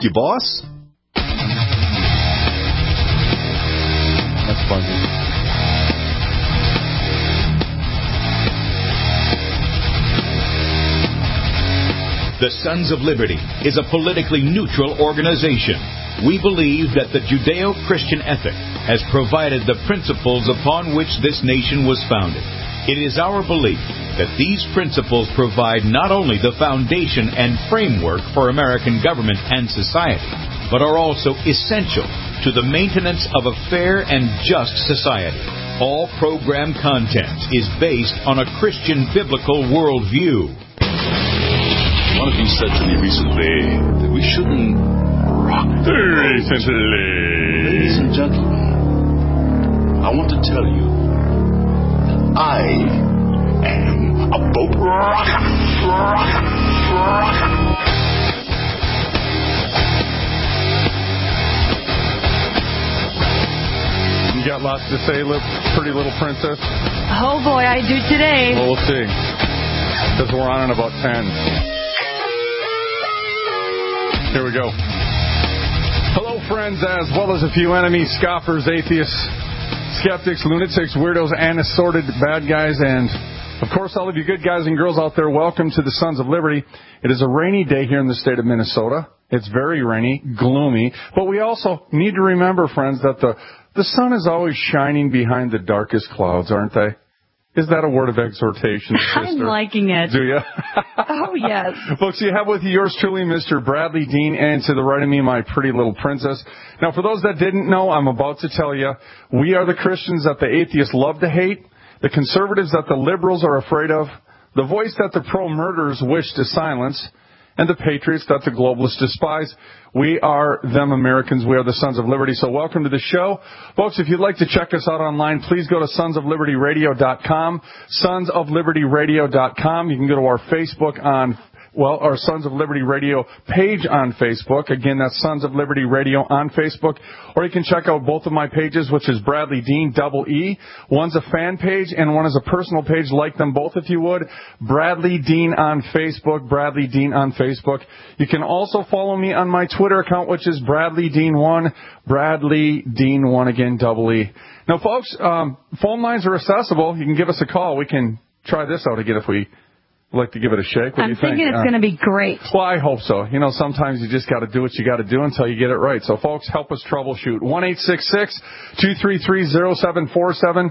you, boss. That's fuzzy. The Sons of Liberty is a politically neutral organization. We believe that the Judeo-Christian ethic has provided the principles upon which this nation was founded. It is our belief that these principles provide not only the foundation and framework for American government and society, but are also essential to the maintenance of a fair and just society. All program content is based on a Christian biblical worldview. One of you said to me recently that we shouldn't rock the boat. Ladies and gentlemen, I want to tell you that I am a boat rocker. You got lots to say, pretty little princess? Oh boy, I do today. Well, we'll see. Because we're on in about 10. Here we go. Hello, friends, as well as a few enemies, scoffers, atheists, skeptics, lunatics, weirdos, and assorted bad guys. And, of course, all of you good guys and girls out there, welcome to the Sons of Liberty. It is a rainy day here in the state of Minnesota. It's very rainy, gloomy. But we also need to remember, friends, that the sun is always shining behind the darkest clouds, aren't they? Is that a word of exhortation, sister? I'm liking it. Do you? Oh, yes. Folks, you have with you yours truly, Mr. Bradley Dean, and to the right of me, my pretty little princess. Now, for those that didn't know, I'm about to tell you, we are the Christians that the atheists love to hate, the conservatives that the liberals are afraid of, the voice that the pro-murderers wish to silence, and the patriots that the globalists despise. We are them Americans. We are the Sons of Liberty. So welcome to the show. Folks, if you'd like to check us out online, please go to sonsoflibertyradio.com, sonsoflibertyradio.com. You can go to our Facebook our Sons of Liberty Radio page on Facebook. Again, that's Sons of Liberty Radio on Facebook. Or you can check out both of my pages, which is Bradley Dean, double E. One's a fan page and one is a personal page. Like them both if you would. Bradley Dean on Facebook. Bradley Dean on Facebook. You can also follow me on my Twitter account, which is Bradley Dean 1. Bradley Dean 1 again, double E. Now, folks, phone lines are accessible. You can give us a call. We can try this out again if we like to give it a shake. What do you think? I'm thinking it's going to be great. Well, I hope so. You know, sometimes you just got to do what you got to do until you get it right. So, folks, help us troubleshoot. 1-866-233-0747.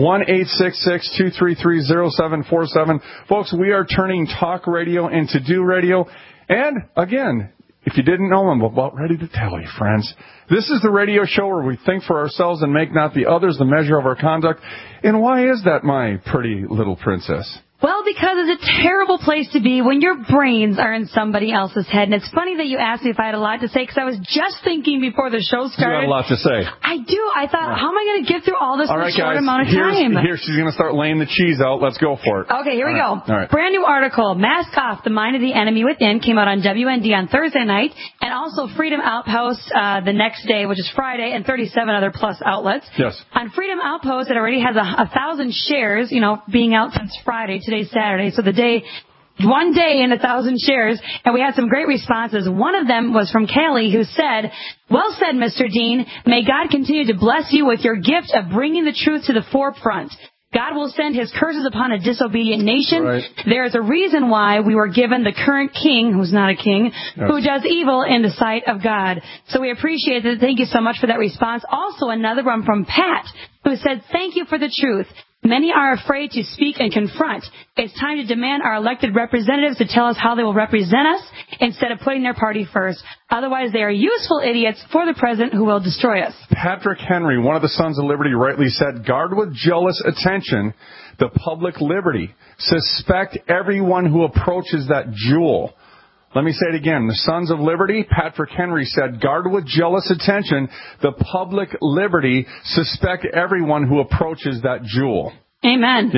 1-866-233-0747. Folks, we are turning talk radio into do radio. And, again, if you didn't know, I'm about ready to tell you, friends. This is the radio show where we think for ourselves and make not the others the measure of our conduct. And why is that, my pretty little princess? Well, because it's a terrible place to be when your brains are in somebody else's head. And it's funny that you asked me if I had a lot to say, because I was just thinking before the show started. You got a lot to say. I do. I thought, how am I going to get through all this in a short guys, amount of time? Here, she's going to start laying the cheese out. Let's go for it. Okay, here we go. All right. Brand new article, Mask Off, The Mind of the Enemy Within, came out on WND on Thursday night, and also Freedom Outpost the next day, which is Friday, and 37 other plus outlets. Yes. On Freedom Outpost, it already has 1,000 shares, being out since Friday. Today's Saturday, so one day in 1,000 shares, and we had some great responses. One of them was from Kelly, who said, "Well said, Mr. Dean. May God continue to bless you with your gift of bringing the truth to the forefront. God will send his curses upon a disobedient nation. Right. There is a reason why we were given the current king, who's not a king, who does evil in the sight of God." So we appreciate it. Thank you so much for that response. Also, another one from Pat, who said, "Thank you for the truth. Many are afraid to speak and confront. It's time to demand our elected representatives to tell us how they will represent us instead of putting their party first. Otherwise, they are useful idiots for the president who will destroy us." Patrick Henry, one of the Sons of Liberty, rightly said, "Guard with jealous attention the public liberty. Suspect everyone who approaches that jewel." Let me say it again. The Sons of Liberty, Patrick Henry said, "Guard with jealous attention the public liberty. Suspect everyone who approaches that jewel." Amen. Yeah.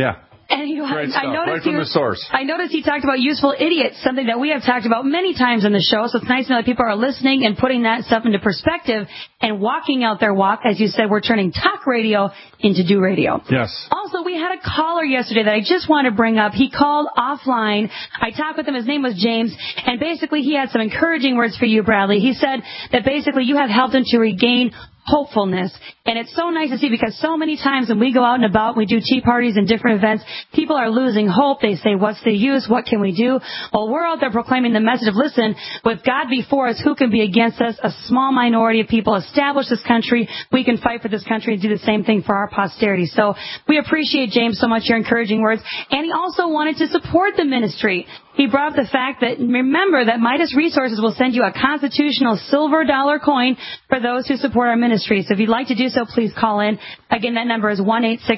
And Great stuff. I noticed Right from the source. I noticed he talked about useful idiots, something that we have talked about many times in the show. So it's nice to know that people are listening and putting that stuff into perspective and walking out their walk. As you said, we're turning talk radio into do radio. Yes. Also, we had a caller yesterday that I just want to bring up. He called offline. I talked with him. His name was James. And basically, he had some encouraging words for you, Bradley. He said that basically you have helped him to regain hopefulness. And it's so nice to see, because so many times when we go out and about, we do tea parties and different events, people are losing hope. They say, what's the use? What can we do? Well, we're out there proclaiming the message of, listen, with God before us, who can be against us? A small minority of people establish this country. We can fight for this country and do the same thing for our posterity. So we appreciate, James, so much your encouraging words. And he also wanted to support the ministry. He brought up the fact that, remember, that Midas Resources will send you a constitutional silver dollar coin for those who support our ministry. So if you'd like to do so, please call in. Again, that number is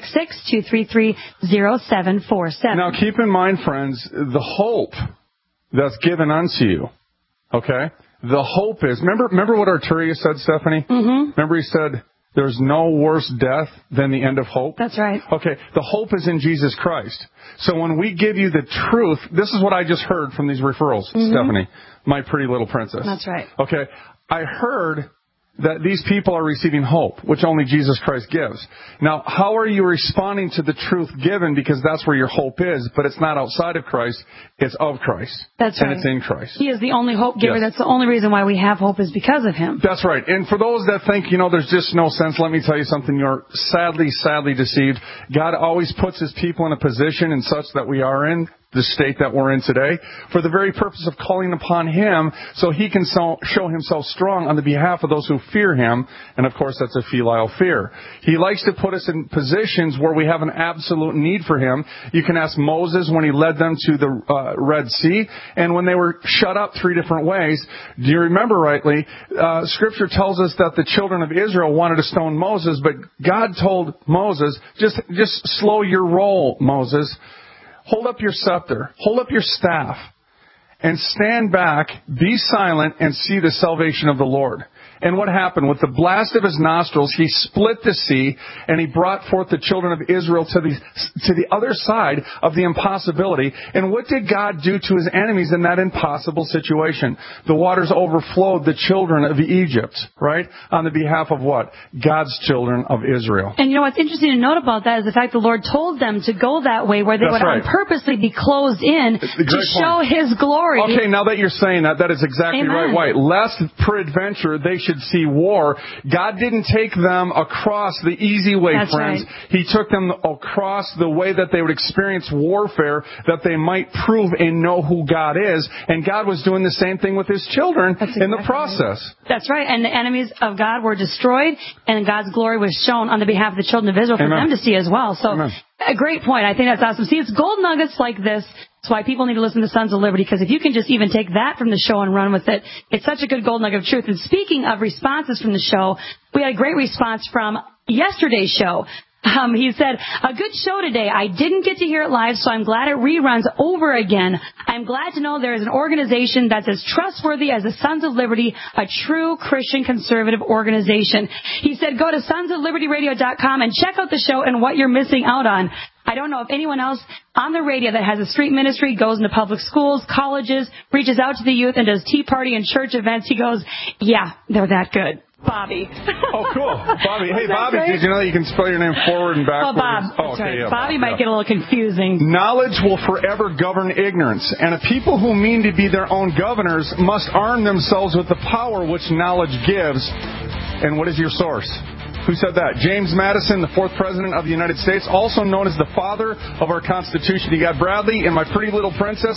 1-866-233-0747. Now, keep in mind, friends, the hope that's given unto you, okay? The hope is, remember what Arturius said, Stephanie? Mm-hmm. Remember he said, there's no worse death than the end of hope? That's right. Okay, the hope is in Jesus Christ. So when we give you the truth, this is what I just heard from these referrals, Stephanie, my pretty little princess. That's right. Okay, I heard that these people are receiving hope, which only Jesus Christ gives. Now, how are you responding to the truth given? Because that's where your hope is, but it's not outside of Christ, it's of Christ. That's right. And it's in Christ. He is the only hope giver. Yes. That's the only reason why we have hope is because of him. That's right. And for those that think, there's just no sense, let me tell you something. You're sadly deceived. God always puts his people in a position and such that we are in, the state that we're in today, for the very purpose of calling upon him so he can show himself strong on the behalf of those who fear him. And of course, that's a filial fear. He likes to put us in positions where we have an absolute need for him. You can ask Moses when he led them to the Red Sea, and when they were shut up 3 different ways. Do you remember rightly? Scripture tells us that the children of Israel wanted to stone Moses, but God told Moses, just slow your roll, Moses. Hold up your scepter, hold up your staff, and stand back, be silent, and see the salvation of the Lord. And what happened? With the blast of his nostrils, he split the sea, and he brought forth the children of Israel to the other side of the impossibility. And what did God do to his enemies in that impossible situation? The waters overflowed the children of Egypt, right? On the behalf of what? God's children of Israel. And what's interesting to note about that is the fact the Lord told them to go that way, where they would purposely be closed in to show his glory. Okay, now that you're saying that is exactly Amen. right. Lest peradventure they should see war. God didn't take them across the easy way, That's friends. right. He took them across the way that they would experience warfare, that they might prove and know who God is. And God was doing the same thing with his children in the process. Right. That's right. And the enemies of God were destroyed, and God's glory was shown on the behalf of the children of Israel for them to see as well. So, a great point. I think that's awesome. See, it's gold nuggets like this. That's why people need to listen to Sons of Liberty, because if you can just even take that from the show and run with it, it's such a good gold nugget of truth. And speaking of responses from the show, we had a great response from yesterday's show. He said, a good show today. I didn't get to hear it live, so I'm glad it reruns over again. I'm glad to know there is an organization that's as trustworthy as the Sons of Liberty, a true Christian conservative organization. He said, go to sonsoflibertyradio.com and check out the show and what you're missing out on. I don't know if anyone else on the radio that has a street ministry, goes into public schools, colleges, reaches out to the youth, and does tea party and church events. He goes, yeah, they're that good. Bobby. Oh, cool. Bobby. Hey, Bobby, did you know that you can spell your name forward and backwards? Oh, Bob. Oh, okay, right. yeah, Bobby might get a little confusing. Knowledge will forever govern ignorance, and a people who mean to be their own governors must arm themselves with the power which knowledge gives. And what is your source? Who said that? James Madison, the 4th President of the United States, also known as the father of our Constitution. You got Bradley and my pretty little princess,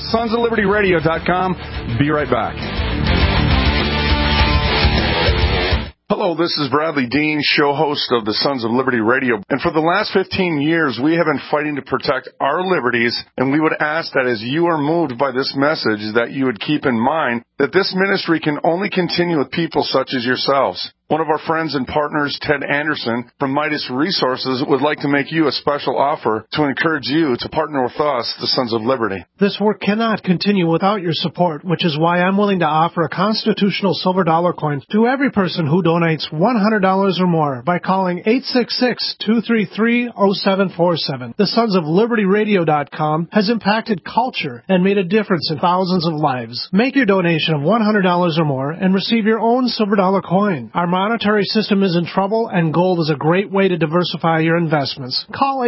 sonsoflibertyradio.com. Be right back. Hello, this is Bradley Dean, show host of the Sons of Liberty Radio. And for the last 15 years, we have been fighting to protect our liberties, and we would ask that as you are moved by this message, that you would keep in mind that this ministry can only continue with people such as yourselves. One of our friends and partners, Ted Anderson from Midas Resources, would like to make you a special offer to encourage you to partner with us, the Sons of Liberty. This work cannot continue without your support, which is why I'm willing to offer a constitutional silver dollar coin to every person who donates $100 or more by calling 866-233-0747. The Sons of Liberty Radio.com has impacted culture and made a difference in thousands of lives. Make your donation of $100 or more and receive your own silver dollar coin. Our monetary system is in trouble, and gold is a great way to diversify your investments. Call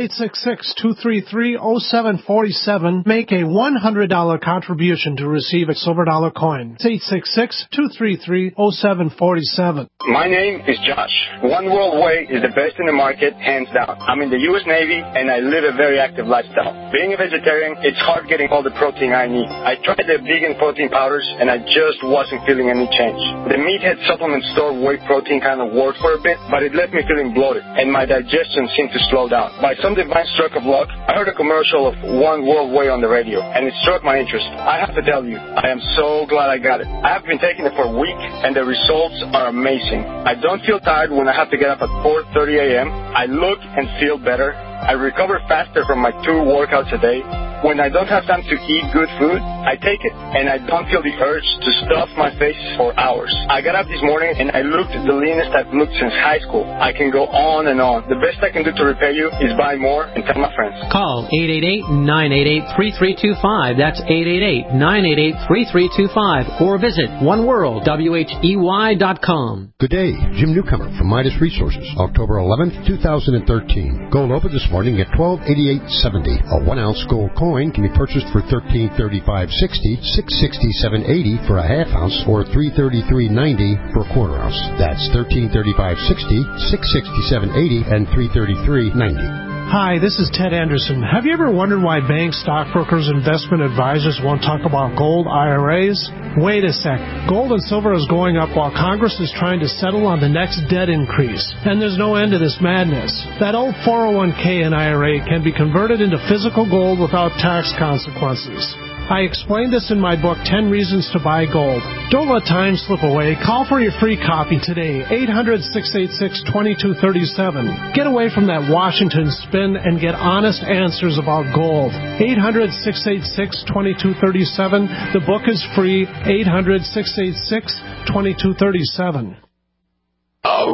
866-233-0747. Make a $100 contribution to receive a silver dollar coin. It's 866-233-0747. My name is Josh. One World Way is the best in the market, hands down. I'm in the U.S. Navy, and I live a very active lifestyle. Being a vegetarian, it's hard getting all the protein I need. I tried the vegan protein powders, and I just wasn't feeling any change. The Meathead supplement store whey protein kind of worked for a bit, but it left me feeling bloated, and my digestion seemed to slow down. By some divine stroke of luck, I heard a commercial of One World Way on the radio, and it struck my interest. I have to tell you, I am so glad I got it. I have been taking it for a week, and the results are amazing. I don't feel tired when I have to get up at 4:30 a.m. I look and feel better. I recover faster from my 2 workouts a day. When I don't have time to eat good food, I take it, and I don't feel the urge to stuff my face for hours. I got up this morning, and I looked the leanest I've looked since high school. I can go on and on. The best I can do to repay you is buy more and tell my friends. Call 888-988-3325. That's 888-988-3325. Or visit oneworldwhey.com. Good day. Jim Newcomer from Midas Resources. October 11th, 2013. Gold opened this morning at $12.8870. A 1-ounce gold coin can be purchased for $13.3560, $667.80 for a half ounce, or $333.90 for a quarter ounce. That's $13.3560, $667.80, and $333.90. Hi, this is Ted Anderson. Have you ever wondered why banks, stockbrokers, investment advisors won't talk about gold IRAs? Wait a sec. Gold and silver is going up while Congress is trying to settle on the next debt increase. And there's no end to this madness. That old 401k and IRA can be converted into physical gold without tax consequences. I explained this in my book, 10 Reasons to Buy Gold. Don't let time slip away. Call for your free copy today, 800-686-2237. Get away from that Washington spin and get honest answers about gold. 800-686-2237. The book is free, 800-686-2237. Oh.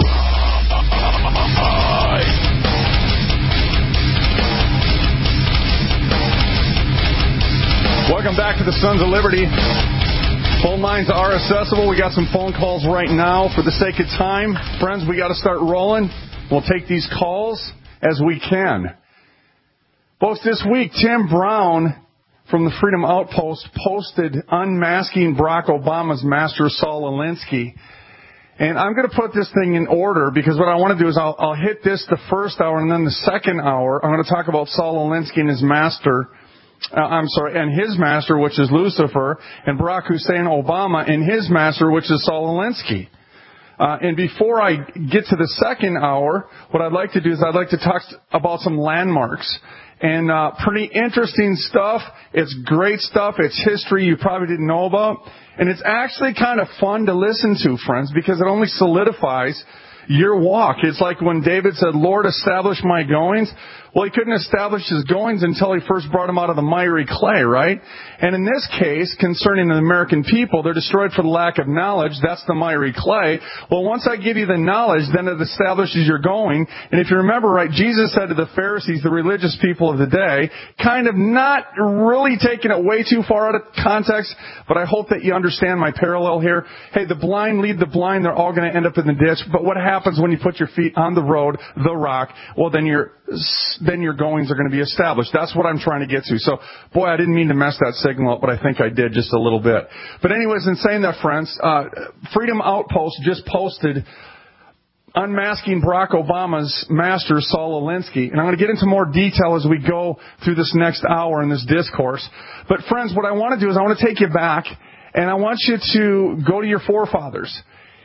Welcome back to the Sons of Liberty. Phone lines are accessible. We got some phone calls right now. For the sake of time, friends, we got to start rolling. We'll take these calls as we can. Both this week, Tim Brown from the Freedom Outpost posted unmasking Barack Obama's master, Saul Alinsky. And I'm going to put this thing in order because what I want to do is I'll hit this the first hour, and then the second hour, I'm going to talk about Saul Alinsky and his master. And his master, which is Lucifer, and Barack Hussein Obama and his master, which is Saul Alinsky. And before I get to the second hour, what I'd like to do is I'd like to talk about some landmarks. And pretty interesting stuff. It's great stuff. It's history you probably didn't know about. And it's actually kind of fun to listen to, friends, because it only solidifies your walk. It's like when David said, Lord, establish my goings. Well, he couldn't establish his goings until he first brought him out of the miry clay, right? And in this case, concerning the American people, they're destroyed for the lack of knowledge. That's the miry clay. Well, once I give you the knowledge, then it establishes your going. And if you remember right, Jesus said to the Pharisees, the religious people of the day, kind of not really taking it way too far out of context, but I hope that you understand my parallel here. Hey, the blind lead the blind. They're all going to end up in the ditch. But what happens when you put your feet on the road, the rock? Well, then your goings are going to be established. That's what I'm trying to get to. So, boy, I didn't mean to mess that signal up, but I think I did just a little bit. But anyways, in saying that, friends, Freedom Outpost just posted unmasking Barack Obama's master, Saul Alinsky. And I'm going to get into more detail as we go through this next hour in this discourse. But, friends, what I want to do is I want to take you back, and I want you to go to your forefathers.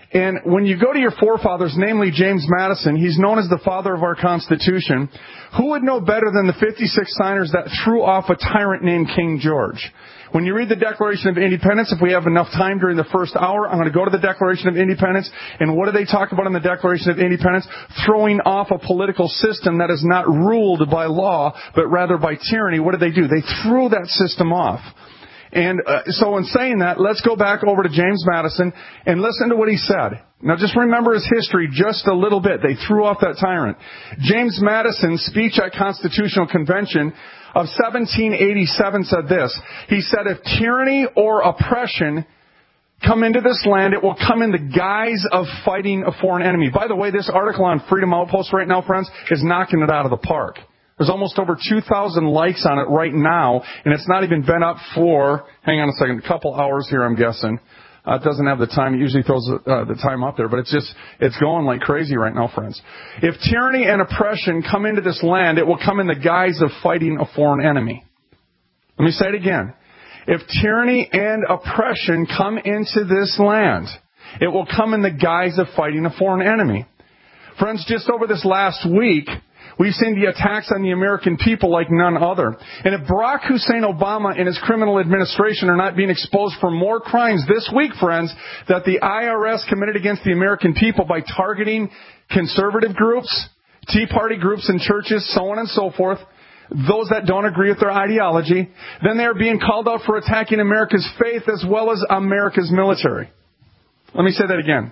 And when you go to your forefathers, namely James Madison, he's known as the father of our Constitution. Who would know better than the 56 signers that threw off a tyrant named King George? When you read the Declaration of Independence, if we have enough time during the first hour, I'm going to go to the Declaration of Independence. And what do they talk about in the Declaration of Independence? Throwing off a political system that is not ruled by law, but rather by tyranny. What did they do? They threw that system off. And so in saying that, let's go back over to James Madison and listen to what he said. Now just remember his history just a little bit. They threw off that tyrant. James Madison's speech at Constitutional Convention of 1787 said this. He said, if tyranny or oppression come into this land, it will come in the guise of fighting a foreign enemy. By the way, this article on Freedom Outpost right now, friends, is knocking it out of the park. There's almost over 2,000 likes on it right now, and it's not even been up for, hang on a second, a couple hours here, I'm guessing. It doesn't have the time. It usually throws the time up there, but it's going like crazy right now, friends. If tyranny and oppression come into this land, it will come in the guise of fighting a foreign enemy. Let me say it again. If tyranny and oppression come into this land, it will come in the guise of fighting a foreign enemy. Friends, just over this last week, we've seen the attacks on the American people like none other. And if Barack Hussein Obama and his criminal administration are not being exposed for more crimes this week, friends, that the IRS committed against the American people by targeting conservative groups, Tea Party groups and churches, so on and so forth, those that don't agree with their ideology, then they are being called out for attacking America's faith as well as America's military. Let me say that again.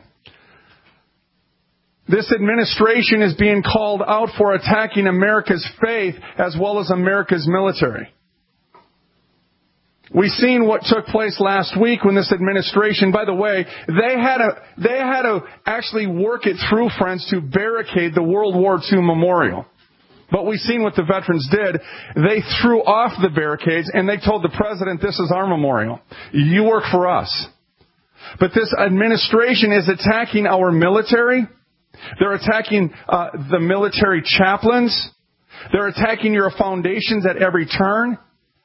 This administration is being called out for attacking America's faith as well as America's military. We've seen what took place last week when this administration, by the way, they had to actually work it through, friends, to barricade the World War II memorial. But we've seen what the veterans did. They threw off the barricades and they told the president, this is our memorial. You work for us. But this administration is attacking our military. They're attacking the military chaplains. They're attacking your foundations at every turn.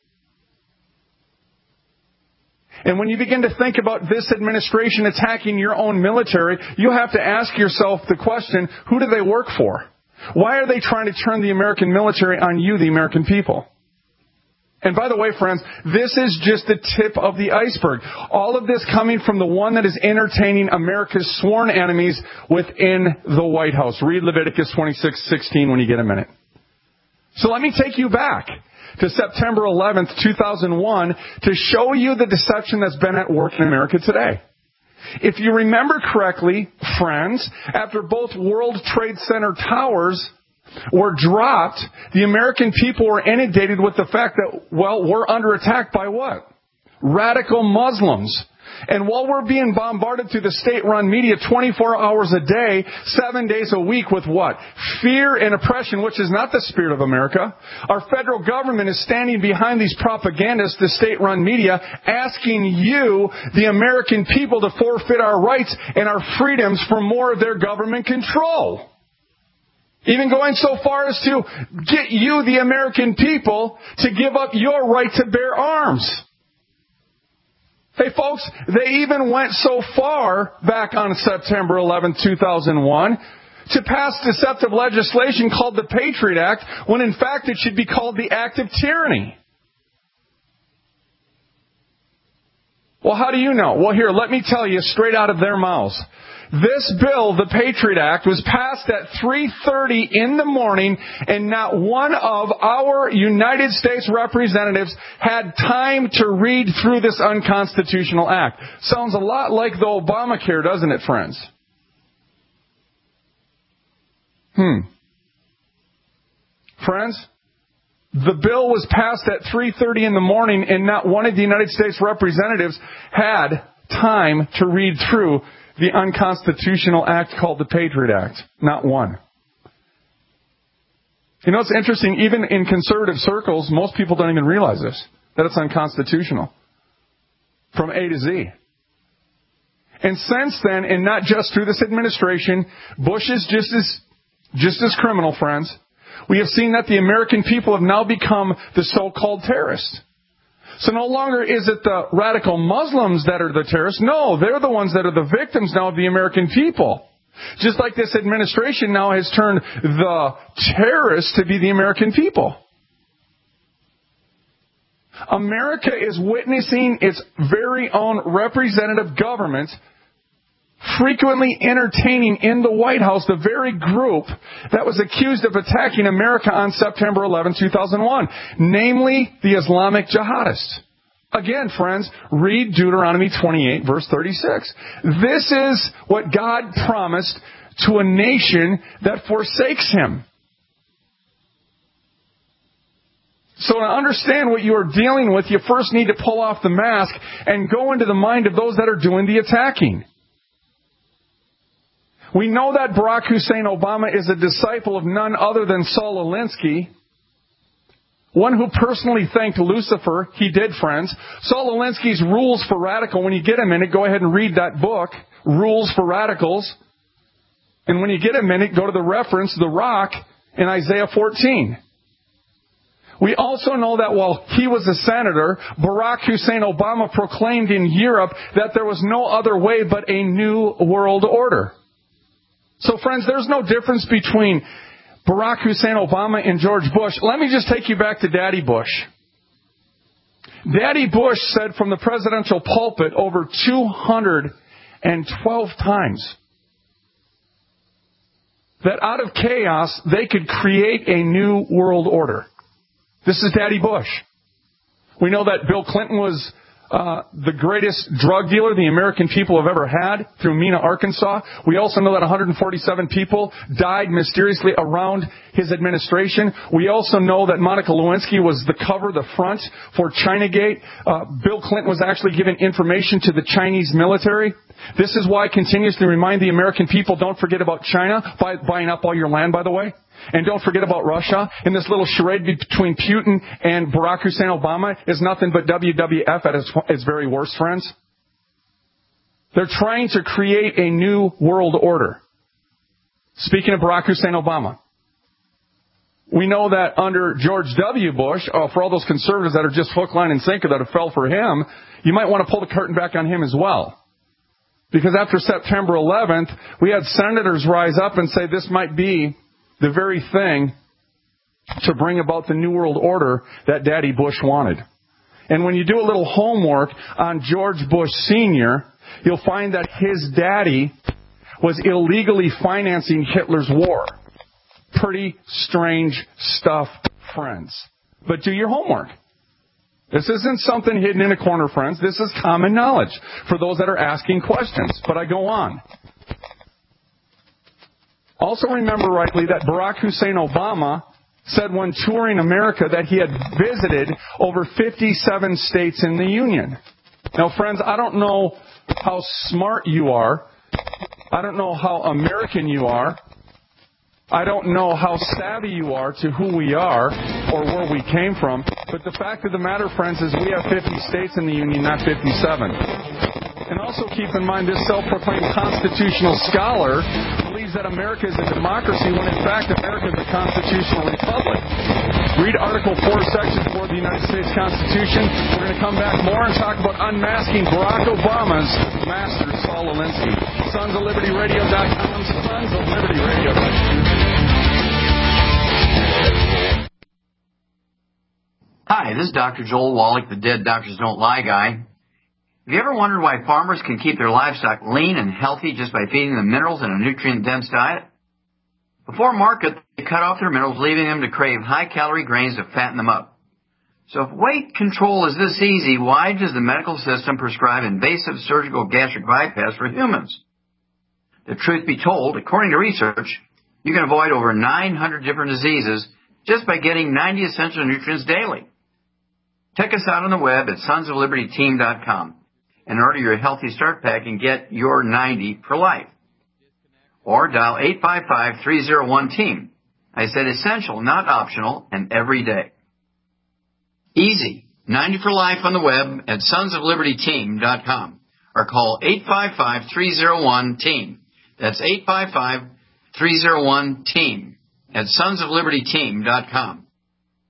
And when you begin to think about this administration attacking your own military, you have to ask yourself the question, who do they work for? Why are they trying to turn the American military on you, the American people? And by the way, friends, this is just the tip of the iceberg. All of this coming from the one that is entertaining America's sworn enemies within the White House. Read Leviticus 26:16 when you get a minute. So let me take you back to September 11th, 2001 to show you the deception that's been at work in America today. If you remember correctly, friends, after both World Trade Center towers were dropped, the American people were inundated with the fact that, well, we're under attack by what? Radical Muslims. And while we're being bombarded through the state-run media 24 hours a day, 7 days a week with what? Fear and oppression, which is not the spirit of America. Our federal government is standing behind these propagandists, the state-run media, asking you, the American people, to forfeit our rights and our freedoms for more of their government control. Even going so far as to get you, the American people, to give up your right to bear arms. Hey folks, they even went so far back on September 11, 2001 to pass deceptive legislation called the Patriot Act, when in fact it should be called the Act of Tyranny. Well, how do you know? Well, here, let me tell you straight out of their mouths. This bill, the Patriot Act, was passed at 3:30 in the morning, and not one of our United States representatives had time to read through this unconstitutional act. Sounds a lot like the Obamacare, doesn't it, friends? Friends, the bill was passed at 3:30 in the morning, and not one of the United States representatives had time to read through the unconstitutional act called the Patriot Act. Not one. You know, it's interesting, even in conservative circles, most people don't even realize this, that it's unconstitutional. From A to Z. And since then, and not just through this administration, Bush is just as criminal, friends. We have seen that the American people have now become the so-called terrorists. So no longer is it the radical Muslims that are the terrorists. No, they're the ones that are the victims now of the American people. Just like this administration now has turned the terrorists to be the American people. America is witnessing its very own representative government frequently entertaining in the White House the very group that was accused of attacking America on September 11, 2001, namely the Islamic jihadists. Again, friends, read Deuteronomy 28, verse 36. This is what God promised to a nation that forsakes Him. So to understand what you are dealing with, you first need to pull off the mask and go into the mind of those that are doing the attacking. We know that Barack Hussein Obama is a disciple of none other than Saul Alinsky, one who personally thanked Lucifer. He did, friends. Saul Alinsky's Rules for Radical, when you get a minute, go ahead and read that book, Rules for Radicals. And when you get a minute, go to the reference, the rock, in Isaiah 14. We also know that while he was a senator, Barack Hussein Obama proclaimed in Europe that there was no other way but a new world order. So friends, there's no difference between Barack Hussein Obama and George Bush. Let me just take you back to Daddy Bush. Daddy Bush said from the presidential pulpit over 212 times that out of chaos they could create a new world order. This is Daddy Bush. We know that Bill Clinton was the greatest drug dealer the American people have ever had through Mena, Arkansas. We also know that 147 people died mysteriously around his administration. We also know that Monica Lewinsky was the cover, the front for Chinagate. Bill Clinton was actually giving information to the Chinese military. This is why I continuously remind the American people, don't forget about China, buying up all your land, by the way. And don't forget about Russia. And this little charade between Putin and Barack Hussein Obama is nothing but WWF at its very worst, friends. They're trying to create a new world order. Speaking of Barack Hussein Obama, we know that under George W. Bush, for all those conservatives that are just hook, line, and sinker that have fell for him, you might want to pull the curtain back on him as well. Because after September 11th, we had senators rise up and say this might be the very thing to bring about the New World Order that Daddy Bush wanted. And when you do a little homework on George Bush Sr., you'll find that his daddy was illegally financing Hitler's war. Pretty strange stuff, friends. But do your homework. This isn't something hidden in a corner, friends. This is common knowledge for those that are asking questions. But I go on. Also remember rightly that Barack Hussein Obama said when touring America that he had visited over 57 states in the Union. Now, friends, I don't know how smart you are. I don't know how American you are. I don't know how savvy you are to who we are or where we came from. But the fact of the matter, friends, is we have 50 states in the Union, not 57. And also keep in mind this self-proclaimed constitutional scholar believes that America is a democracy when in fact America is a constitutional republic. Read Article 4, Section 4 of the United States Constitution. We're going to come back more and talk about unmasking Barack Obama's master, Saul Alinsky. SonsOfLibertyRadio.com, SonsOfLibertyRadio.com. Hi, this is Dr. Joel Wallach, the Dead Doctors Don't Lie guy. Have you ever wondered why farmers can keep their livestock lean and healthy just by feeding them minerals in a nutrient-dense diet? Before market, they cut off their minerals, leaving them to crave high-calorie grains to fatten them up. So if weight control is this easy, why does the medical system prescribe invasive surgical gastric bypass for humans? The truth be told, according to research, you can avoid over 900 different diseases just by getting 90 essential nutrients daily. Check us out on the web at sonsoflibertyteam.com and order your Healthy Start Pack and get your 90 for life. Or dial 855-301-TEAM. I said essential, not optional, and every day. Easy. 90 for life on the web at sonsoflibertyteam.com or call 855-301-TEAM. That's 855-301-TEAM at sonsoflibertyteam.com.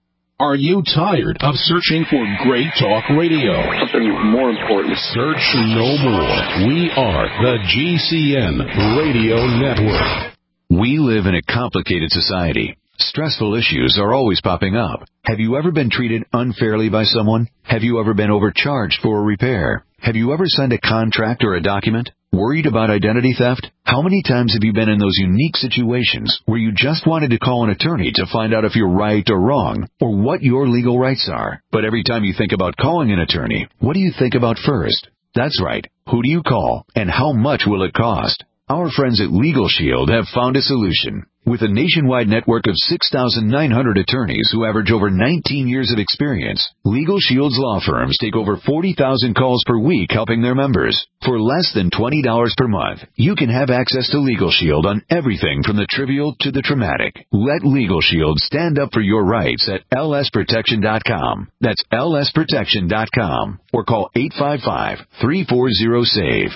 Are you tired of searching for great talk radio? Something more important. Search no more. We are the GCN Radio Network. We live in a complicated society. Stressful issues are always popping up. Have you ever been treated unfairly by someone? Have you ever been overcharged for a repair? Have you ever signed a contract or a document? Worried about identity theft? How many times have you been in those unique situations where you just wanted to call an attorney to find out if you're right or wrong, or what your legal rights are? But every time you think about calling an attorney, what do you think about first? That's right. Who do you call, and how much will it cost? Our friends at Legal Shield have found a solution. With a nationwide network of 6,900 attorneys who average over 19 years of experience, Legal Shield's law firms take over 40,000 calls per week helping their members. For less than $20 per month, you can have access to Legal Shield on everything from the trivial to the traumatic. Let Legal Shield stand up for your rights at lsprotection.com. That's lsprotection.com. Or call 855-340-SAVE,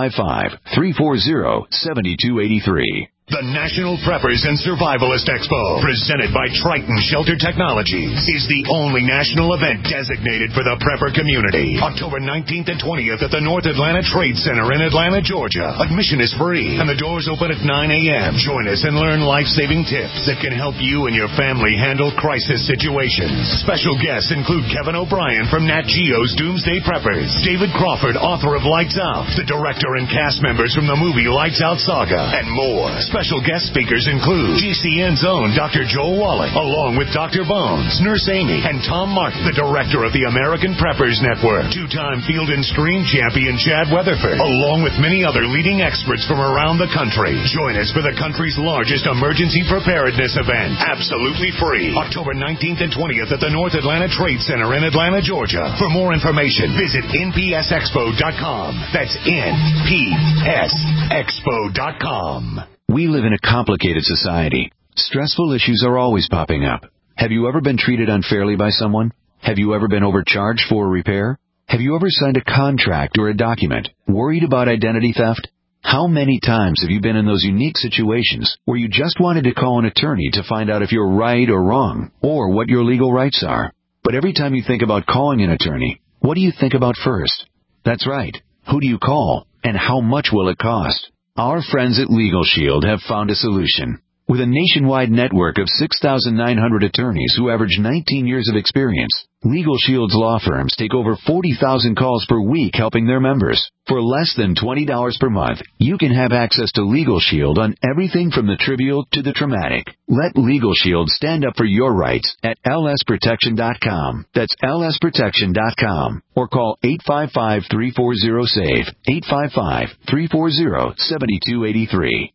855-340-7283. The National Preppers and Survivalist Expo, presented by Triton Shelter Technologies, is the only national event designated for the prepper community. October 19th and 20th at the North Atlanta Trade Center in Atlanta, Georgia. Admission is free, and the doors open at 9 a.m. Join us and learn life-saving tips that can help you and your family handle crisis situations. Special guests include Kevin O'Brien from Nat Geo's Doomsday Preppers, David Crawford, author of Lights Out, the director and cast members from the movie Lights Out Saga, and more. Special guest speakers include GCN's own Dr. Joel Wallach, along with Dr. Bones, Nurse Amy, and Tom Martin, the director of the American Preppers Network, two-time Field and Stream champion Chad Weatherford, along with many other leading experts from around the country. Join us for the country's largest emergency preparedness event, absolutely free, October 19th and 20th at the North Atlanta Trade Center in Atlanta, Georgia. For more information, visit npsexpo.com. That's npsexpo.com. We live in a complicated society. Stressful issues are always popping up. Have you ever been treated unfairly by someone? Have you ever been overcharged for a repair? Have you ever signed a contract or a document? Worried about identity theft? How many times have you been in those unique situations where you just wanted to call an attorney to find out if you're right or wrong, or what your legal rights are? But every time you think about calling an attorney, what do you think about first? That's right. Who do you call, and how much will it cost? Our friends at Legal Shield have found a solution. With a nationwide network of 6,900 attorneys who average 19 years of experience, Legal Shield's law firms take over 40,000 calls per week helping their members. For less than $20 per month, you can have access to Legal Shield on everything from the trivial to the traumatic. Let Legal Shield stand up for your rights at lsprotection.com. That's lsprotection.com. Or call 855-340-SAVE, 855-340-7283.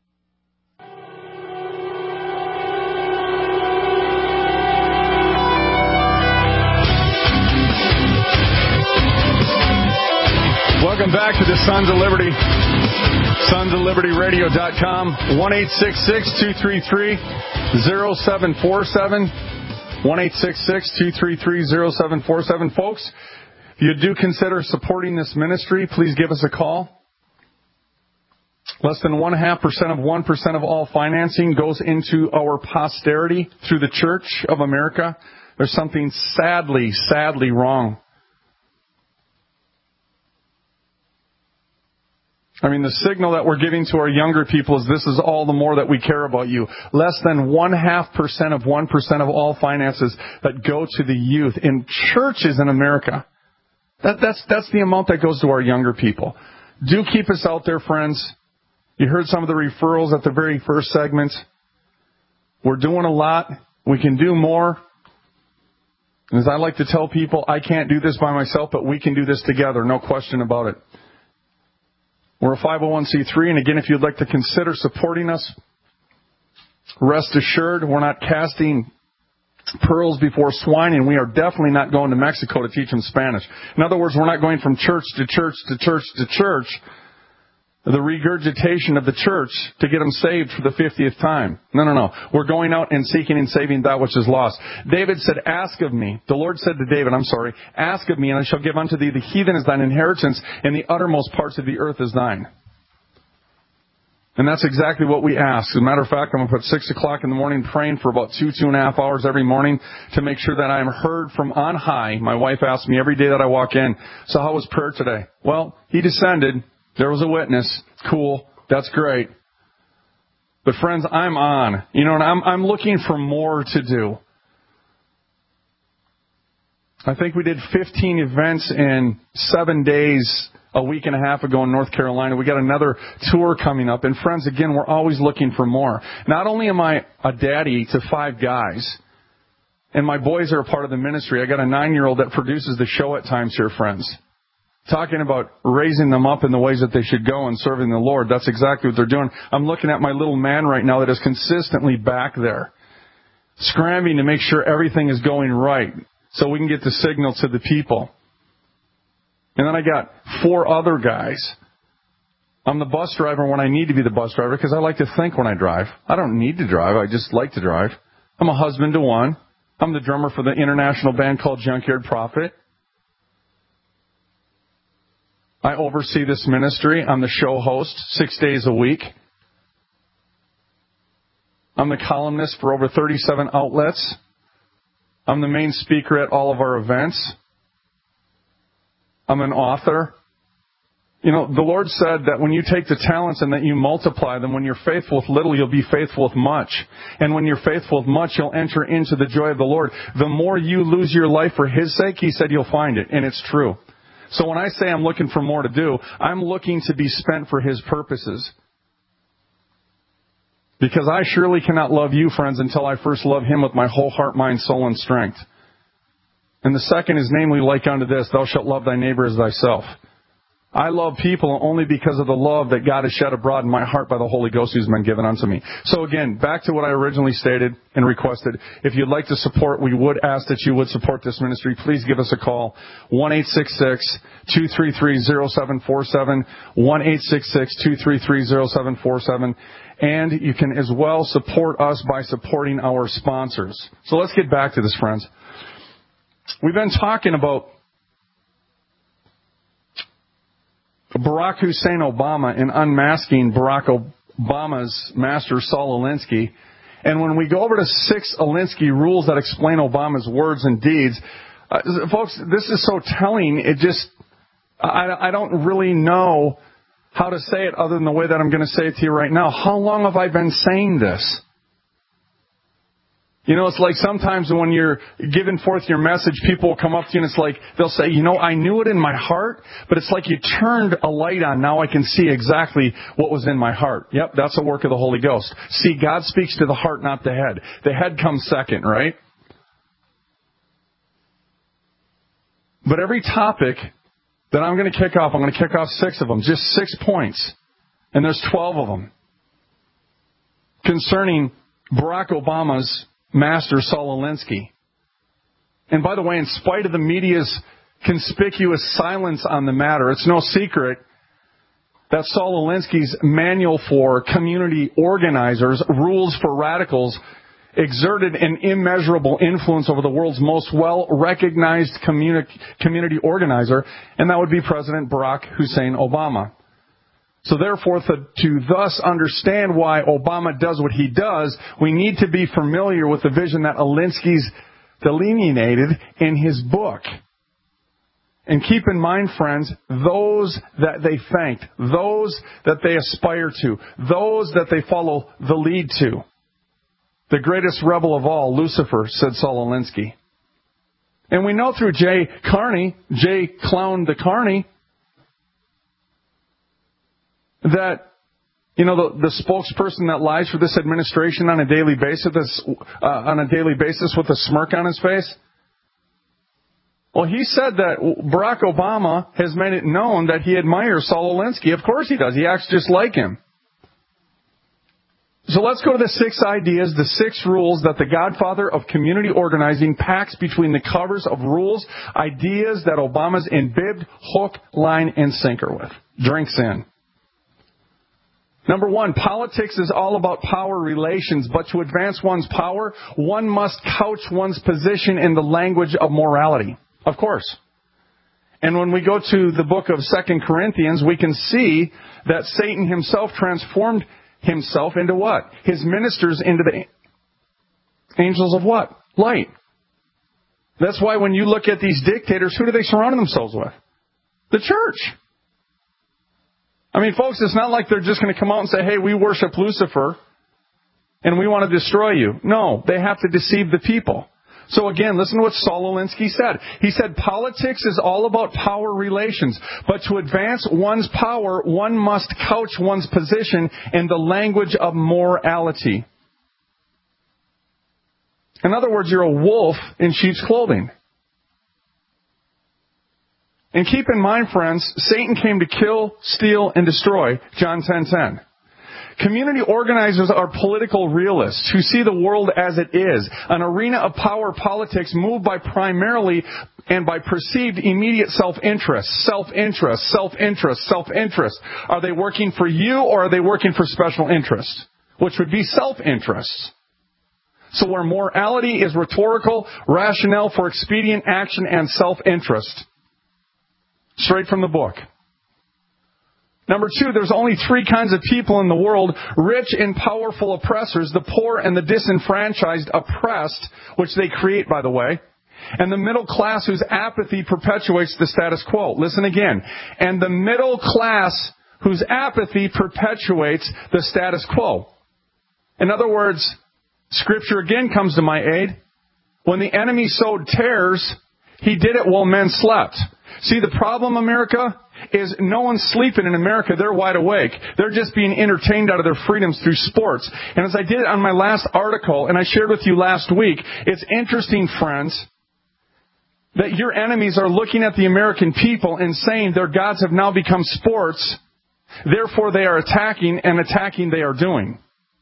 Welcome back to the Sons of Liberty. SonsOfLibertyRadio.com. 1-866-233-0747. 1-866-233-0747. Folks, if you do consider supporting this ministry, please give us a call. Less than 0.5% of 1% of all financing goes into our posterity through the Church of America. There's something sadly wrong. I mean, the signal that we're giving to our younger people is this is all the more that we care about you. Less than 0.5% of 1% of all finances that go to the youth in churches in America. That's the amount that goes to our younger people. Do keep us out there, friends. You heard some of the referrals at the very first segment. We're doing a lot. We can do more. And as I like to tell people, I can't do this by myself, but we can do this together. No question about it. We're a 501c3, and again, if you'd like to consider supporting us, rest assured we're not casting pearls before swine, and we are definitely not going to Mexico to teach them Spanish. In other words, we're not going from church to church to church to church, the regurgitation of the church to get them saved for the 50th time. No. We're going out and seeking and saving that which is lost. David said, ask of me. The Lord said to David, ask of me, and I shall give unto thee the heathen as thine inheritance, and the uttermost parts of the earth as thine. And that's exactly what we ask. As a matter of fact, I'm going to put 6 o'clock in the morning praying for about 2.5 hours every morning to make sure that I am heard from on high. My wife asks me every day that I walk in, so how was prayer today? Well, he descended. There was a witness. Cool. That's great. But friends, I'm on. And I'm looking for more to do. I think we did 15 events in 7 days a week and a half ago in North Carolina. We got another tour coming up. And friends, again, we're always looking for more. Not only am I a daddy to 5 guys, and my boys are a part of the ministry. I got a 9-year-old that produces the show at times here, friends. Talking about raising them up in the ways that they should go and serving the Lord. That's exactly what they're doing. I'm looking at my little man right now that is consistently back there, scrambling to make sure everything is going right so we can get the signal to the people. And then I got 4 other guys. I'm the bus driver when I need to be the bus driver because I like to think when I drive. I don't need to drive. I just like to drive. I'm a husband to 1. I'm the drummer for the international band called Junkyard Prophet. I oversee this ministry. I'm the show host 6 days a week. I'm the columnist for over 37 outlets. I'm the main speaker at all of our events. I'm an author. The Lord said that when you take the talents and that you multiply them, when you're faithful with little, you'll be faithful with much. And when you're faithful with much, you'll enter into the joy of the Lord. The more you lose your life for His sake, He said you'll find it. And it's true. So when I say I'm looking for more to do, I'm looking to be spent for His purposes. Because I surely cannot love you, friends, until I first love Him with my whole heart, mind, soul, and strength. And the second is namely like unto this, thou shalt love thy neighbor as thyself. I love people only because of the love that God has shed abroad in my heart by the Holy Ghost who's been given unto me. So again, back to what I originally stated and requested. If you'd like to support, we would ask that you would support this ministry. Please give us a call. 1-866-233-0747. 1-866-233-0747. And you can as well support us by supporting our sponsors. So let's get back to this, friends. We've been talking about Barack Hussein Obama and unmasking Barack Obama's master, Saul Alinsky. And when we go over to 6 Alinsky rules that explain Obama's words and deeds, folks, this is so telling. I don't really know how to say it other than the way that I'm going to say it to you right now. How long have I been saying this? It's like sometimes when you're giving forth your message, people will come up to you and it's like, they'll say, I knew it in my heart, but it's like you turned a light on. Now I can see exactly what was in my heart. Yep, that's a work of the Holy Ghost. See, God speaks to the heart, not the head. The head comes second, right? But every topic that I'm going to kick off, I'm going to kick off 6 of them, just 6 points. And there's 12 of them concerning Barack Obama's master, Saul Alinsky. And by the way, in spite of the media's conspicuous silence on the matter, it's no secret that Saul Alinsky's manual for community organizers, rules for radicals, exerted an immeasurable influence over the world's most well-recognized community organizer, and that would be President Barack Hussein Obama. So therefore, to thus understand why Obama does what he does, we need to be familiar with the vision that Alinsky's delineated in his book. And keep in mind, friends, those that they thanked, those that they aspire to, those that they follow the lead to. The greatest rebel of all, Lucifer, said Saul Alinsky. And we know through Jay Carney, Jay Clown the Carney, that, the spokesperson that lies for this administration on a daily basis with a smirk on his face. Well, he said that Barack Obama has made it known that he admires Saul Alinsky. Of course he does. He acts just like him. So let's go to the 6 ideas, the 6 rules that the godfather of community organizing packs between the covers of rules, ideas that Obama's imbibed hook, line, and sinker with. Drinks in. Number 1, politics is all about power relations, but to advance one's power, one must couch one's position in the language of morality. Of course. And when we go to the book of 2 Corinthians, we can see that Satan himself transformed himself into what? His ministers into the angels of what? Light. That's why when you look at these dictators, who do they surround themselves with? The church. I mean, folks, it's not like they're just going to come out and say, hey, we worship Lucifer and we want to destroy you. No, they have to deceive the people. So again, listen to what Saul Alinsky said. He said, politics is all about power relations, but to advance one's power, one must couch one's position in the language of morality. In other words, you're a wolf in sheep's clothing. And keep in mind, friends, Satan came to kill, steal, and destroy. John 10:10. Community organizers are political realists who see the world as it is, an arena of power politics moved by primarily and by perceived immediate self-interest. Self-interest, self-interest, self-interest. Are they working for you or are they working for special interest? Which would be self-interest. So where morality is rhetorical, rationale for expedient action and self-interest. Straight from the book. Number 2, there's only 3 kinds of people in the world: rich and powerful oppressors, the poor and the disenfranchised oppressed, which they create, by the way, and the middle class whose apathy perpetuates the status quo. Listen again. And the middle class whose apathy perpetuates the status quo. In other words, Scripture again comes to my aid. When the enemy sowed tares, he did it while men slept. See, the problem, America, is no one's sleeping in America. They're wide awake. They're just being entertained out of their freedoms through sports. And as I did on my last article, and I shared with you last week, it's interesting, friends, that your enemies are looking at the American people and saying their gods have now become sports, therefore they are attacking, and attacking they are doing.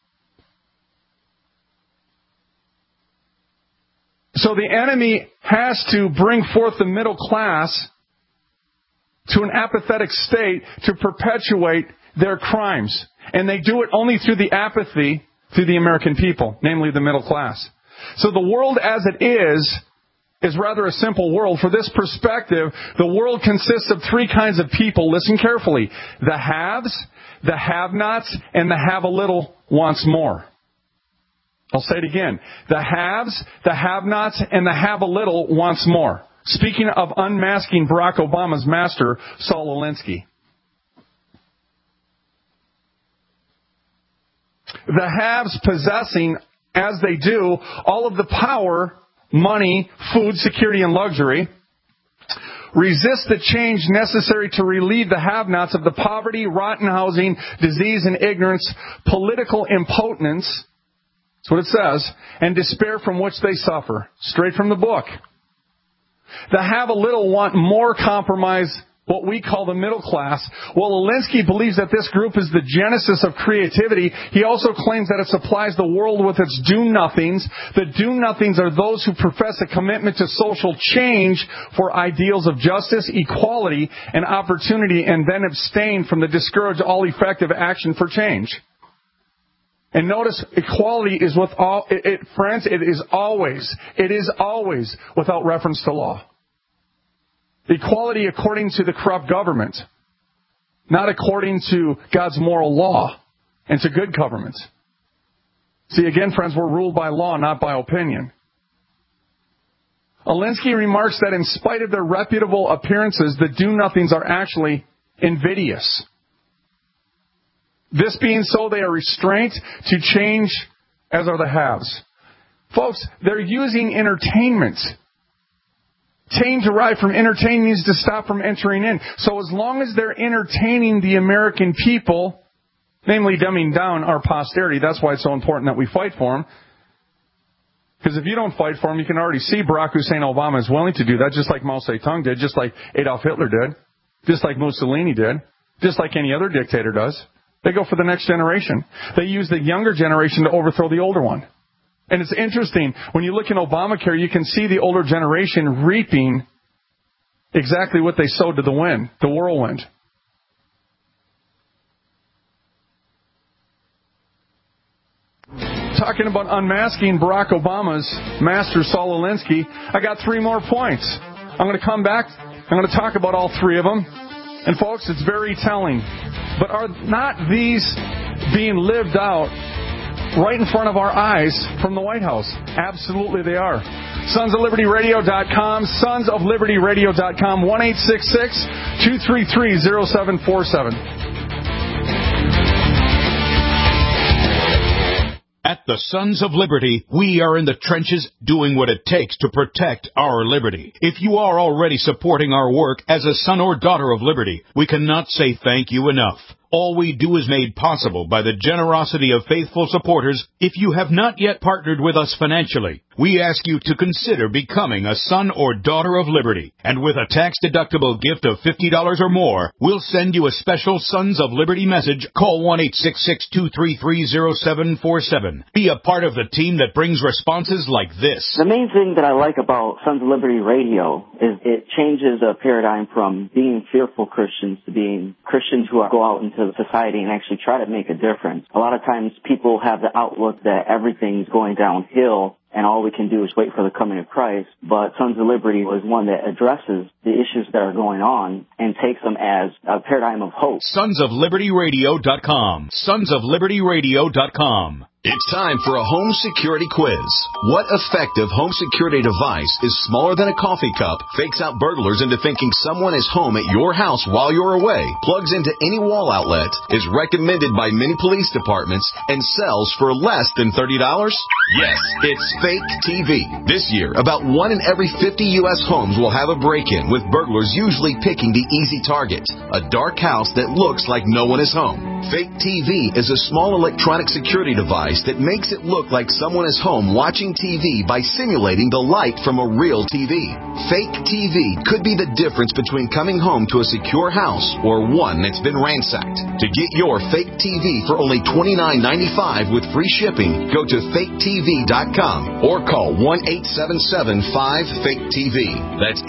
So the enemy has to bring forth the middle class to an apathetic state to perpetuate their crimes. And they do it only through the apathy to the American people, namely the middle class. So the world as it is rather a simple world. For this perspective, the world consists of 3 kinds of people. Listen carefully. The haves, the have-nots, and the have-a-little wants more. I'll say it again. The haves, the have-nots, and the have-a-little wants more. Speaking of unmasking Barack Obama's master, Saul Alinsky. The haves possessing, as they do, all of the power, money, food, security, and luxury, resist the change necessary to relieve the have-nots of the poverty, rotten housing, disease and ignorance, political impotence, that's what it says, and despair from which they suffer. Straight from the book. The have-a-little want more compromise, what we call the middle class. While Alinsky believes that this group is the genesis of creativity, he also claims that it supplies the world with its do-nothings. The do-nothings are those who profess a commitment to social change for ideals of justice, equality, and opportunity, and then abstain from the discourage all effective action for change. And notice, equality is with all, friends, it is always without reference to law. Equality according to the corrupt government, not according to God's moral law and to good government. See, again, friends, we're ruled by law, not by opinion. Alinsky remarks that in spite of their reputable appearances, the do-nothings are actually invidious. This being so, they are restrained to change, as are the haves. Folks, they're using entertainment. Change derived from entertaining needs to stop from entering in. So as long as they're entertaining the American people, namely dumbing down our posterity, that's why it's so important that we fight for them. Because if you don't fight for them, you can already see Barack Hussein Obama is willing to do that, just like Mao Zedong did, just like Adolf Hitler did, just like Mussolini did, just like any other dictator does. They go for the next generation. They use the younger generation to overthrow the older one. And it's interesting, when you look in Obamacare, you can see the older generation reaping exactly what they sowed to the wind, the whirlwind. Talking about unmasking Barack Obama's master, Saul Alinsky, I got 3 more points. I'm going to come back. I'm going to talk about all 3 of them. And folks, it's very telling. But are not these being lived out right in front of our eyes from the White House. Absolutely they are. SonsOfLibertyRadio.com, SonsOfLibertyRadio.com, 1-866-233-0747. At the Sons of Liberty, we are in the trenches doing what it takes to protect our liberty. If you are already supporting our work as a son or daughter of liberty, we cannot say thank you enough. All we do is made possible by the generosity of faithful supporters. If you have not yet partnered with us financially, we ask you to consider becoming a son or daughter of liberty. And with a tax-deductible gift of $50 or more, we'll send you a special Sons of Liberty message. Call 1-866-233-0747. Be a part of the team that brings responses like this. The main thing that I like about Sons of Liberty Radio is it changes a paradigm from being fearful Christians to being Christians who go out into society and actually try to make a difference. A lot of times people have the outlook that everything's going downhill and all we can do is wait for the coming of Christ. But Sons of Liberty was one that addresses the issues that are going on and takes them as a paradigm of hope. SonsOfLibertyRadio.com. SonsOfLibertyRadio.com. It's time for a home security quiz. What effective home security device is smaller than a coffee cup, fakes out burglars into thinking someone is home at your house while you're away, plugs into any wall outlet, is recommended by many police departments, and sells for less than $30? Yes, it's Fake TV. This year, about 1 in every 50 U.S. homes will have a break-in, with burglars usually picking the easy target, a dark house that looks like no one is home. Fake TV is a small electronic security device that makes it look like someone is home watching TV by simulating the light from a real TV. Fake TV could be the difference between coming home to a secure house or one that's been ransacked. To get your Fake TV for only $29.95 with free shipping, go to faketv.com or call 1-877-5-FAKE-TV. That's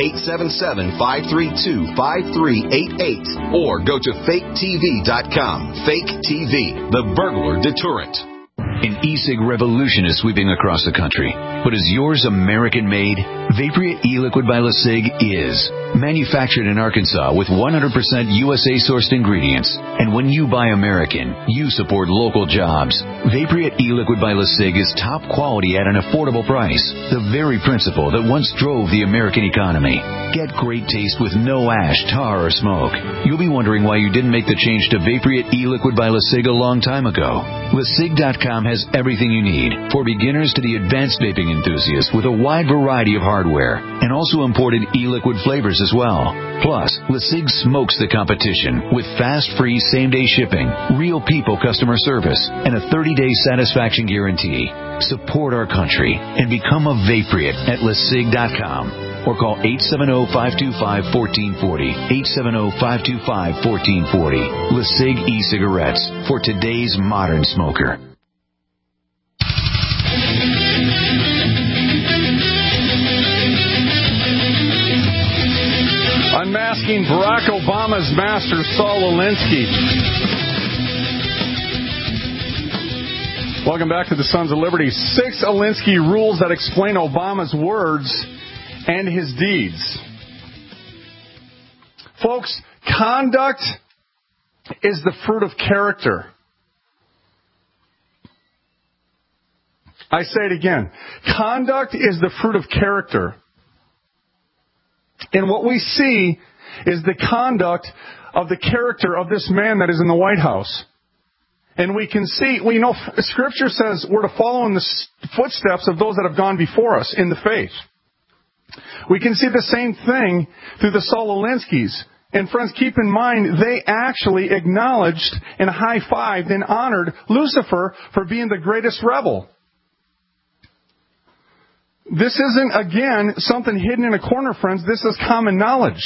877-532-5388 or go to faketv.com. Fake TV, the burglar deterrent. An e-cig revolution is sweeping across the country. But is yours American-made? Vaporeat e-liquid by LeSig is. Manufactured in Arkansas with 100% USA-sourced ingredients. And when you buy American, you support local jobs. Vaporeat e-liquid by LeSig is top quality at an affordable price. The very principle that once drove the American economy. Get great taste with no ash, tar, or smoke. You'll be wondering why you didn't make the change to Vaporeat e-liquid by LeSig a long time ago. LeSig.com has everything you need, for beginners to the advanced vaping enthusiast, with a wide variety of hardware, and also imported e-liquid flavors as well. Plus, LeSig smokes the competition with fast, free, same-day shipping, real people customer service, and a 30-day satisfaction guarantee. Support our country and become a Vaporeat at LeSig.com. Or call 870-525-1440. 870-525-1440. LeSig e-cigarettes for today's modern smoker. Unmasking Barack Obama's master, Saul Alinsky. Welcome back to the Sons of Liberty. 6 Alinsky rules that explain Obama's words and his deeds. Folks, conduct is the fruit of character. I say it again. Conduct is the fruit of character. And what we see is the conduct of the character of this man that is in the White House. And we can see, we know Scripture says we're to follow in the footsteps of those that have gone before us in the faith. We can see the same thing through the Saul Alinskys. And friends, keep in mind, they actually acknowledged and high-fived and honored Lucifer for being the greatest rebel. This isn't, again, something hidden in a corner, friends. This is common knowledge.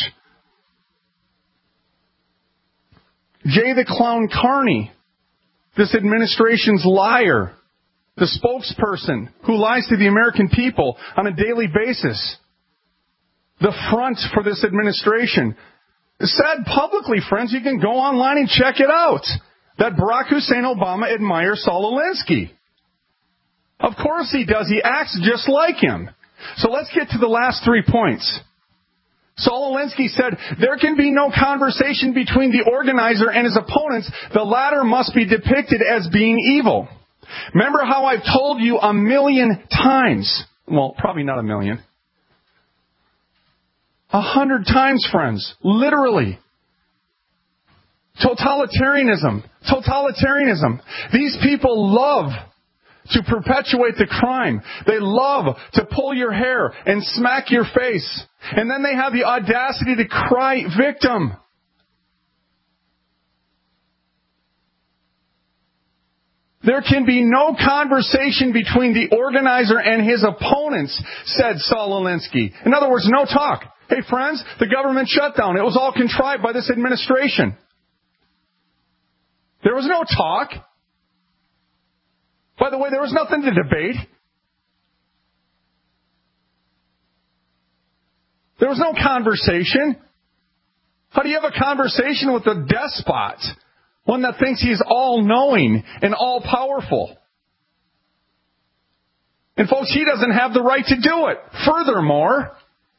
Jay the Clown Carney, this administration's liar, the spokesperson who lies to the American people on a daily basis, the front for this administration, said publicly, friends, you can go online and check it out, that Barack Hussein Obama admires Saul Alinsky. Of course he does. He acts just like him. So let's get to the last 3 points. Saul Alinsky said, there can be no conversation between the organizer and his opponents. The latter must be depicted as being evil. Remember how I've told you 1,000,000 times. Well, probably not 1,000,000. 100 times, friends. Literally. Totalitarianism. These people love to perpetuate the crime. They love to pull your hair and smack your face. And then they have the audacity to cry victim. There can be no conversation between the organizer and his opponents, said Saul Alinsky. In other words, no talk. Hey, friends, the government shutdown. It was all contrived by this administration. There was no talk. By the way, there was nothing to debate. There was no conversation. How do you have a conversation with a despot? One that thinks he's all-knowing and all-powerful. And folks, he doesn't have the right to do it. Furthermore,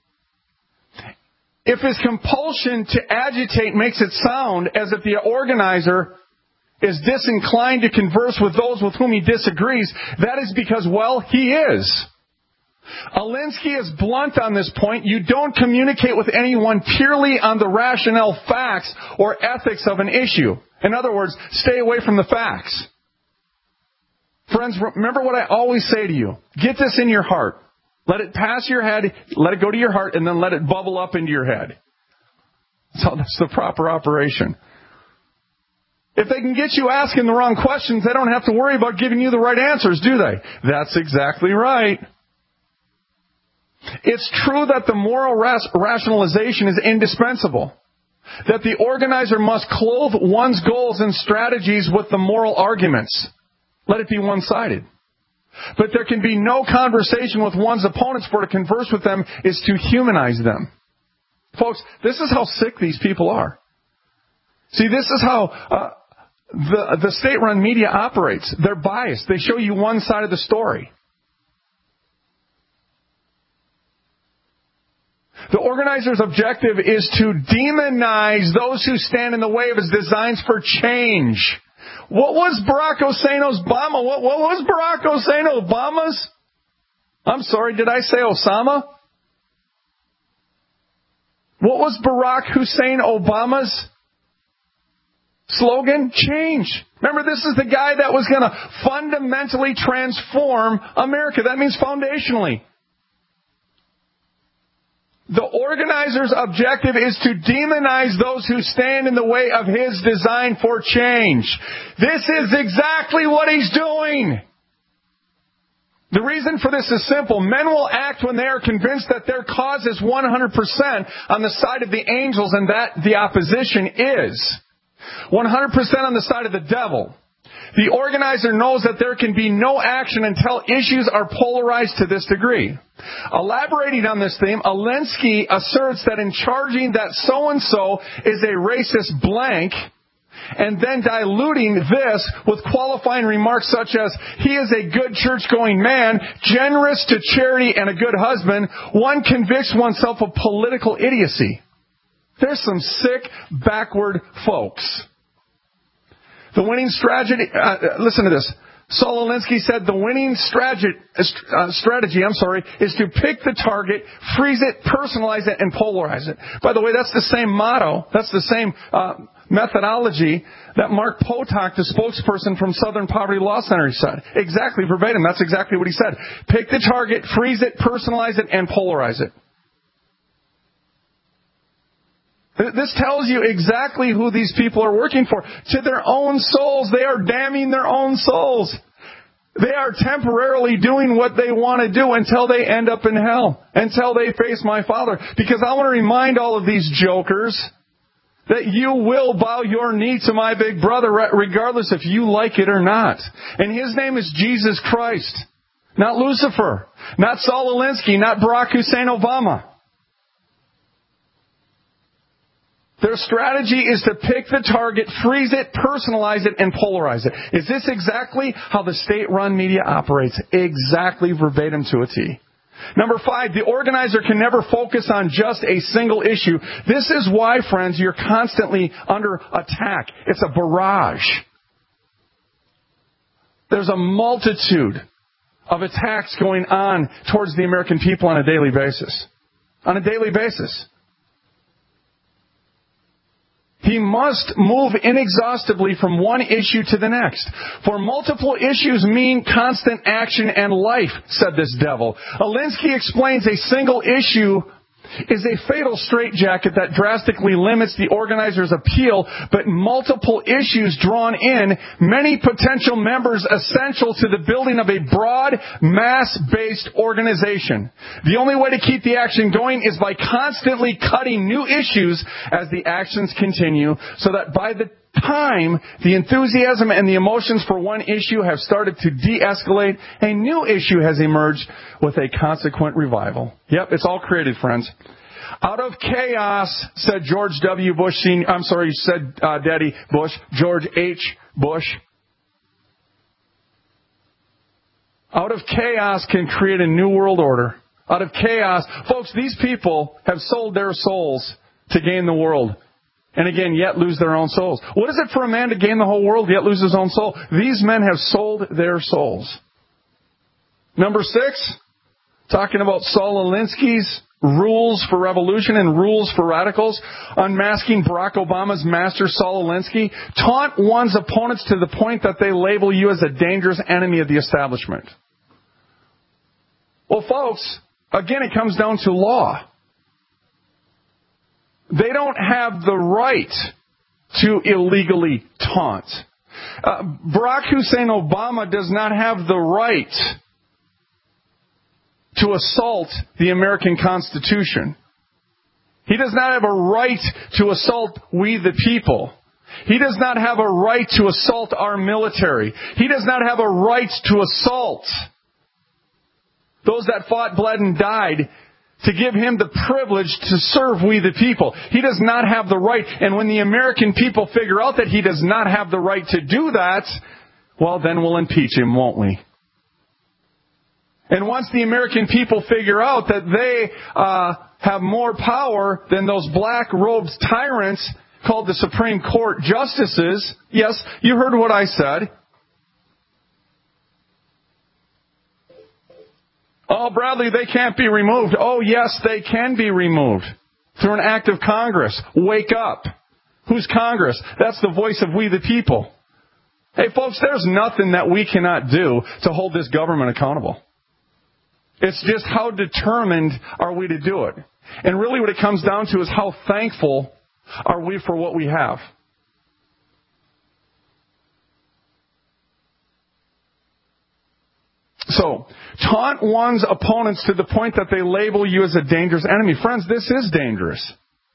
if his compulsion to agitate makes it sound as if the organizer is disinclined to converse with those with whom he disagrees, that is because, well, he is. Alinsky is blunt on this point. You don't communicate with anyone purely on the rationale facts or ethics of an issue. In other words, stay away from the facts. Friends, remember what I always say to you. Get this in your heart. Let it pass your head, let it go to your heart, and then let it bubble up into your head. That's the proper operation. If they can get you asking the wrong questions, they don't have to worry about giving you the right answers, do they? That's exactly right. It's true that the moral rationalization is indispensable. That the organizer must clothe one's goals and strategies with the moral arguments. Let it be one-sided. But there can be no conversation with one's opponents, for to converse with them is to humanize them. Folks, this is how sick these people are. See, this is how the state-run media operates. They're biased. They show you one side of the story. The organizer's objective is to demonize those who stand in the way of his designs for change. What was Barack Obama's? What was Barack Hussein Obama's? I'm sorry, did I say Osama? What was Barack Hussein Obama's slogan? Change. Remember, this is the guy that was going to fundamentally transform America. That means foundationally. The organizer's objective is to demonize those who stand in the way of his design for change. This is exactly what he's doing. The reason for this is simple. Men will act when they are convinced that their cause is 100% on the side of the angels and that the opposition is 100% on the side of the devil. The organizer knows that there can be no action until issues are polarized to this degree. Elaborating on this theme, Alinsky asserts that in charging that so-and-so is a racist blank, and then diluting this with qualifying remarks such as, he is a good church-going man, generous to charity, and a good husband, one convicts oneself of political idiocy. There's some sick, backward folks. The winning strategy, listen to this. Saul Alinsky said the winning strategy is to pick the target, freeze it, personalize it, and polarize it. By the way, that's the same motto, that's the same methodology that Mark Potok, the spokesperson from Southern Poverty Law Center, said. Exactly verbatim, that's exactly what he said. Pick the target, freeze it, personalize it, and polarize it. This tells you exactly who these people are working for. To their own souls. They are damning their own souls. They are temporarily doing what they want to do until they end up in hell. Until they face my Father. Because I want to remind all of these jokers that you will bow your knee to my big brother regardless if you like it or not. And his name is Jesus Christ. Not Lucifer. Not Saul Alinsky. Not Barack Hussein Obama. Their strategy is to pick the target, freeze it, personalize it, and polarize it. Is this exactly how the state-run media operates? Exactly verbatim to a T. Number 5, the organizer can never focus on just a single issue. This is why, friends, you're constantly under attack. It's a barrage. There's a multitude of attacks going on towards the American people on a daily basis. On a daily basis. He must move inexhaustibly from one issue to the next. For multiple issues mean constant action and life, said this devil. Alinsky explains a single issue is a fatal straitjacket that drastically limits the organizer's appeal, but multiple issues drawn in, many potential members essential to the building of a broad, mass-based organization. The only way to keep the action going is by constantly cutting new issues as the actions continue, so that by the time the enthusiasm and the emotions for one issue have started to de-escalate, a new issue has emerged with a consequent revival. Yep, it's all created, friends. Out of chaos, said George W. Bush Sr. Daddy Bush, George H. Bush. Out of chaos can create a new world order. Out of chaos, folks, these people have sold their souls to gain the world. And again, yet lose their own souls. What is it for a man to gain the whole world, yet lose his own soul? These men have sold their souls. Number 6, talking about Saul Alinsky's rules for revolution and rules for radicals. Unmasking Barack Obama's master, Saul Alinsky. Taunt one's opponents to the point that they label you as a dangerous enemy of the establishment. Well, folks, again, it comes down to law. They don't have the right to illegally taunt. Barack Hussein Obama does not have the right to assault the American Constitution. He does not have a right to assault we the people. He does not have a right to assault our military. He does not have a right to assault those that fought, bled, and died to give him the privilege to serve we the people. He does not have the right. And when the American people figure out that he does not have the right to do that, well, then we'll impeach him, won't we? And once the American people figure out that they have more power than those black-robed tyrants called the Supreme Court justices, yes, you heard what I said. Oh, Bradley, they can't be removed. Oh, yes, they can be removed through an act of Congress. Wake up. Who's Congress? That's the voice of we the people. Hey, folks, there's nothing that we cannot do to hold this government accountable. It's just how determined are we to do it. And really what it comes down to is how thankful are we for what we have. So, taunt one's opponents to the point that they label you as a dangerous enemy. Friends, this is dangerous.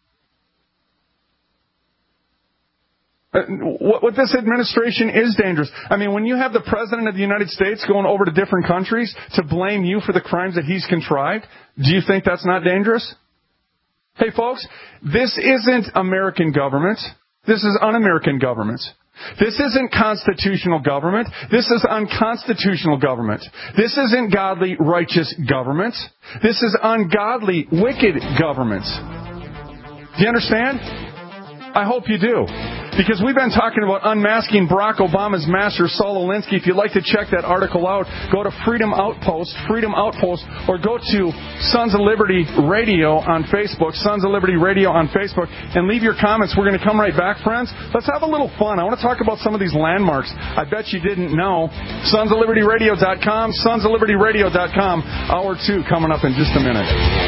What this administration is dangerous. I mean, when you have the President of the United States going over to different countries to blame you for the crimes that he's contrived, do you think that's not dangerous? Hey, folks, this isn't American government. This is un-American government. This isn't constitutional government. This is unconstitutional government. This isn't godly, righteous government. This is ungodly, wicked government. Do you understand? I hope you do. Because we've been talking about unmasking Barack Obama's master, Saul Alinsky. If you'd like to check that article out, go to Freedom Outpost, or go to Sons of Liberty Radio on Facebook, Sons of Liberty Radio on Facebook, and leave your comments. We're going to come right back, friends. Let's have a little fun. I want to talk about some of these landmarks I bet you didn't know. SonsOfLibertyRadio.com, SonsOfLibertyRadio.com. Hour 2 coming up in just a minute.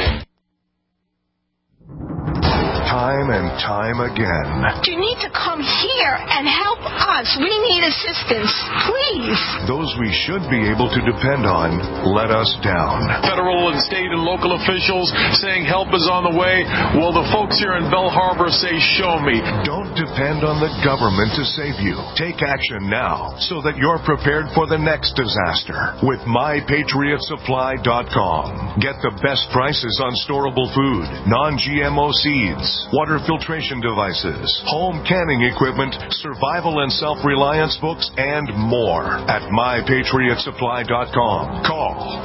Time and time again. You need to come here and help us. We need assistance, please. Those we should be able to depend on let us down. Federal and state and local officials saying help is on the way. Well, the folks here in Belle Harbor say, show me. Don't depend on the government to save you. Take action now so that you're prepared for the next disaster with MyPatriotSupply.com. Get the best prices on storable food, non-GMO seeds, water filtration devices, home canning equipment, encouragement, survival and self-reliance books, and more at mypatriotsupply.com. Call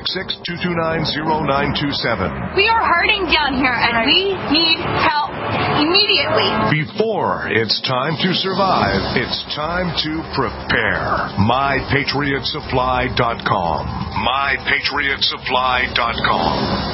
866-229-0927. We are hurting down here, and we need help immediately. Before it's time to survive, it's time to prepare. mypatriotsupply.com. mypatriotsupply.com.